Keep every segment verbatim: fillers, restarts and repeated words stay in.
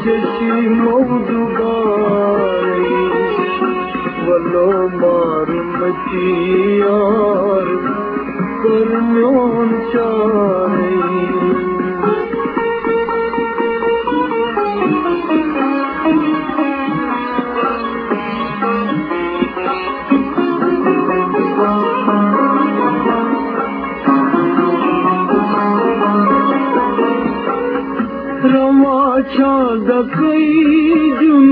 दुबारे वलो मार मचियार करम्योन चारे छाद कई जुन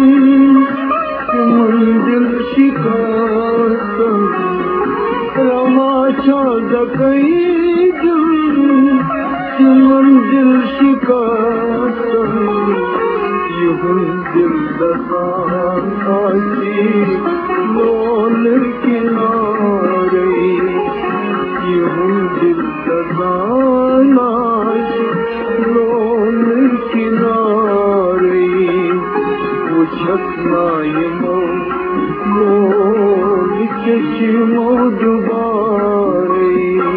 मंजिल शिकार रमा छाद कई जुन मंजिल शिकार यूं दिल दसान आशी लोल किनारे यूं दिल दसान आशी लोल किनारे छकनायमो मोल चश्मो दुबारे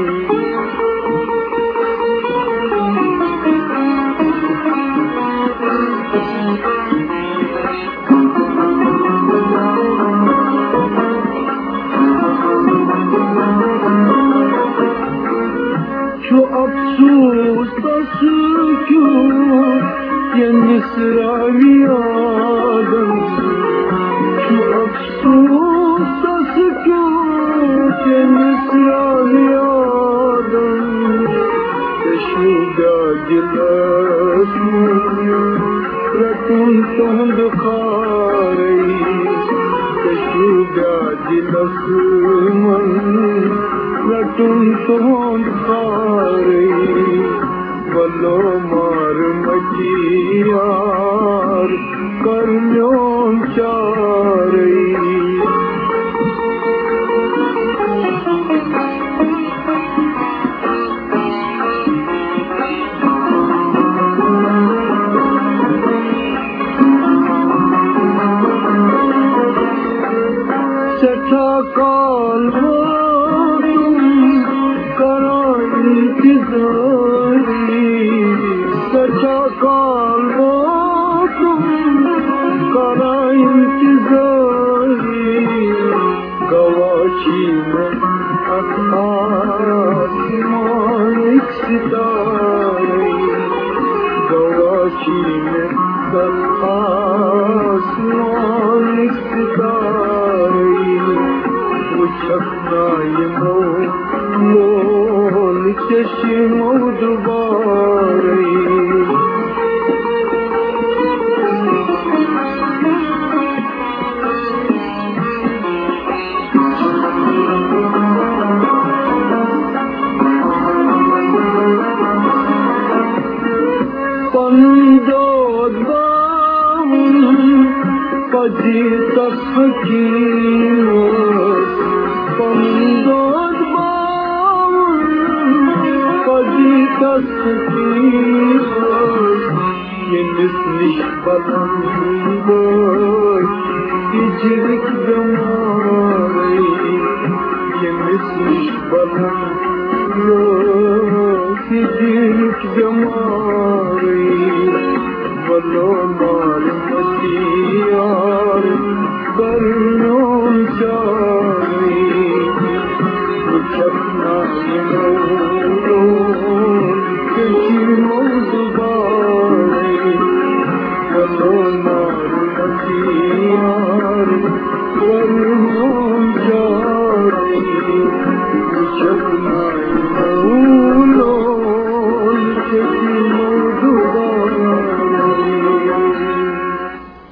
जो अफसोस बस क्यों ये निसरावी आदम जो अफसोस बस क्यों ये निसरावी आदम तशुगा गिलास रतुन तोंद खारई तशुगा गिलास मन रतुन तोंद खारई वलो मार मचियार करम्योन चारे सठा काल तुम करो इंतजारी सचा काल तुम करो इंतजारी गवाची में आसमान एक सितारे गवाची में आसमान एक सितारे छकनायमो मोल चश्मो दुबारे पंदोद पजी तफकी पंदोद पजी तफकी ये निस्निश बलंदो इजरिक जमारे ये निस्निश बलंदो इजरिक जमारे